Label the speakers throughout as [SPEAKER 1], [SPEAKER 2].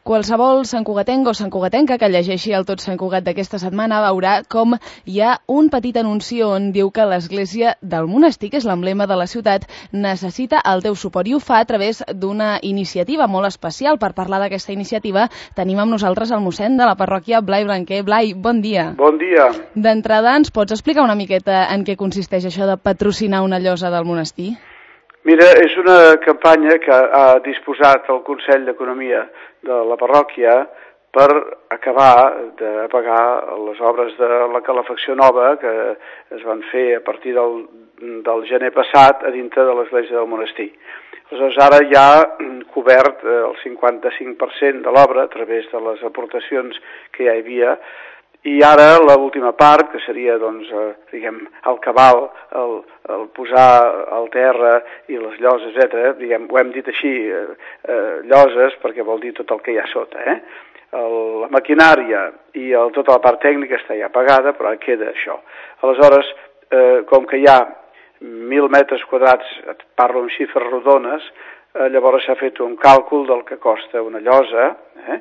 [SPEAKER 1] Qualsevol santcugatenc o santcugatenca que llegeixi el Tot Sant Cugat d'aquesta setmana veurà com hi ha un petit anunci on diu que l'església del monestir, que és l'emblema de la ciutat, necessita el teu suport i ho fa a través d'una iniciativa molt especial. Per parlar d'aquesta iniciativa tenim amb nosaltres el mossèn de la parròquia Blai Blanquer. Blai, bon dia.
[SPEAKER 2] Bon dia.
[SPEAKER 1] D'entrada, ens pots explicar una miqueta en què consisteix això de patrocinar una llosa del monestir?
[SPEAKER 2] Mira, és una campanya que ha disposat el Consell d'Economia de la parròquia per acabar de pagar les obres de la calefacció nova que es van fer a partir del gener passat a dintre de l'església del monestir. Aleshores, ara ja cobert el 55% de l'obra a través de les aportacions que ja hi havia. I ara l'última part, que seria, doncs, el cabal, el posar al terra i les lloses, etc., ho hem dit així, lloses, perquè vol dir tot el que hi ha sota, La maquinària i tota la part tècnica està ja pagada, però queda això. Aleshores, com que hi ha 1.000 metres quadrats, parlo en xifres rodones, llavors s'ha fet un càlcul del que costa una llosa,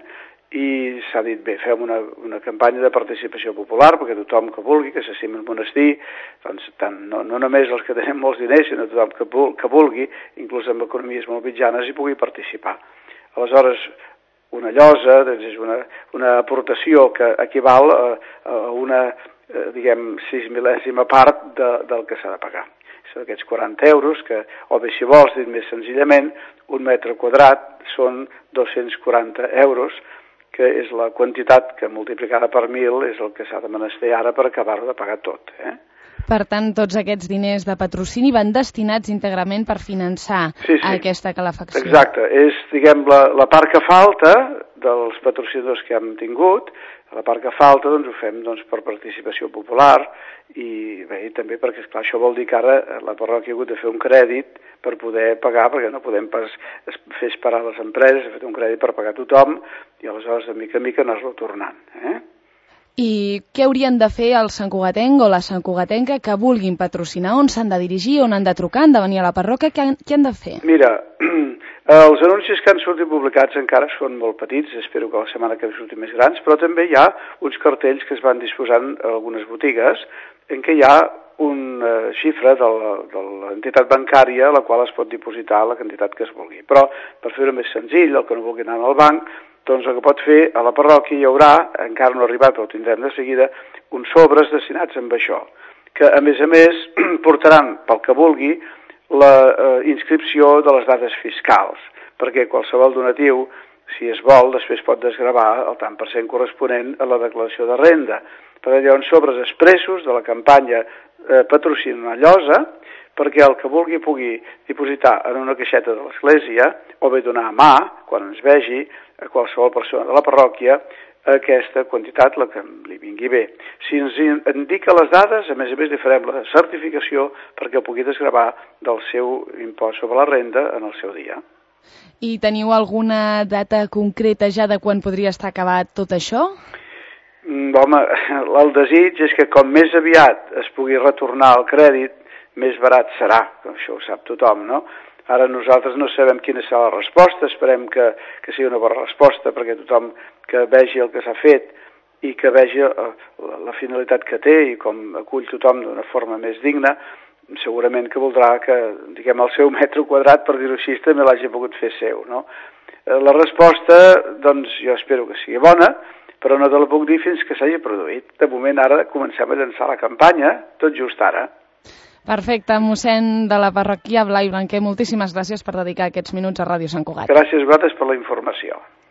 [SPEAKER 2] i s'ha dit, bé, fem una campanya de participació popular perquè tothom que vulgui, que s'estimi el monestir, doncs no només els que tenen molts diners, sinó tothom que vulgui, inclús amb economies molt mitjanes, hi pugui participar. Aleshores, una llosa és una aportació que equival a una, 6/1000 part del que s'ha de pagar. Són aquests 40 euros, que, o bé si vols, dit més senzillament, un metre quadrat són 240 euros, que és la quantitat que multiplicada per 1.000 és el que s'ha de menester ara per acabar-ho de pagar tot.
[SPEAKER 1] Per tant, tots aquests diners de patrocini van destinats íntegrament per finançar aquesta calefacció.
[SPEAKER 2] Exacte, és, la part que falta dels patrocinadors que hem tingut, la part que falta doncs ho fem per participació popular i bé, també perquè, esclar, això vol dir que ara la parròquia ha hagut de fer un crèdit per poder pagar, perquè no podem pas fer esperar les empreses, ha fet un crèdit per pagar tothom i aleshores de mica en mica anar-lo tornant.
[SPEAKER 1] I què haurien de fer el santcugatenc o la santcugatenca que vulguin patrocinar? On s'han de dirigir, on han de trucar, han de venir a la parròquia? Què han de fer?
[SPEAKER 2] Mira, els anuncis que han sortit publicats encara són molt petits, espero que la setmana que ve surtin més grans, però també hi ha uns cartells que es van disposant a algunes botigues en què hi ha una xifra de l'entitat bancària a la qual es pot dipositar la quantitat que es vulgui. Però, per fer-ho més senzill, el que no vulgui anar al banc, doncs el que pot fer a la parròquia hi haurà, encara no ha arribat però ho tindrem de seguida, uns sobres destinats amb això, que a més portaran, pel que vulgui, la inscripció de les dades fiscals, perquè qualsevol donatiu, si es vol, després pot desgravar el tant per cent corresponent a la declaració de renda. Per allò, sobres expressos de la campanya Patrocina una llosa, perquè el que vulgui pugui dipositar en una caixeta de l'església o bé donar a mà, quan ens vegi, a qualsevol persona de la parròquia, aquesta quantitat, la que li vingui bé. Si ens indica les dades, a més li farem la certificació perquè ho pugui desgravar del seu impost sobre la renda en el seu dia.
[SPEAKER 1] I teniu alguna data concreta ja de quan podria estar acabat tot això?
[SPEAKER 2] Home, el desig és que com més aviat es pugui retornar el crèdit, més barat serà, això ho sap tothom, no? Ara nosaltres no sabem quina serà la resposta, esperem que sigui una bona resposta perquè tothom que vegi el que s'ha fet i que vegi la finalitat que té i com acull tothom d'una forma més digna, segurament que voldrà que, el seu metre quadrat, per dir-ho així, també l'hagi pogut fer seu, no? La resposta, doncs, jo espero que sigui bona, però no te la puc dir fins que s'hagi produït. De moment ara comencem a llançar la campanya, tot just ara.
[SPEAKER 1] Perfecte, mossèn de la parròquia Blai Blanquer, moltíssimes gràcies per dedicar aquests minuts a Ràdio Sant Cugat.
[SPEAKER 2] Gràcies a vosaltres per la informació.